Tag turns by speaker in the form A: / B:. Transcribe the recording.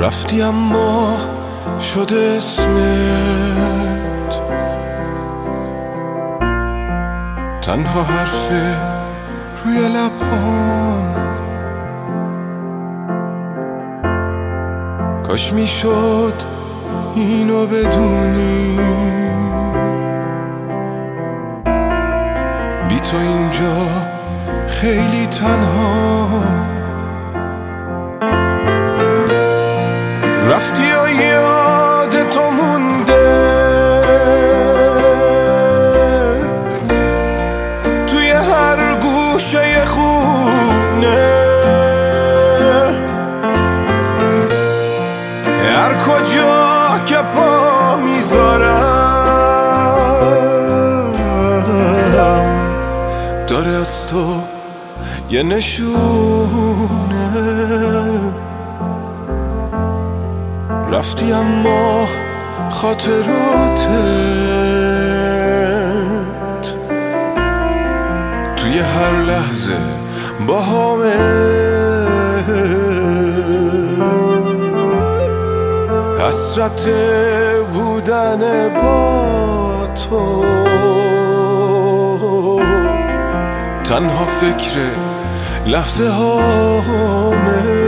A: رفتی اما شده اسمت تنها حرف روی لبام. کاش میشد اینو بدونی، بی تو اینجا خیلی تنهام. رفتی و یاد تو مونده توی هر گوشه خونه، هر کجا که پا میذارم داره از تو یه نشونه. رفتی اما خاطراتت توی هر لحظه با همه، حسرت بودن با تو تنها فکر لحظه هامه.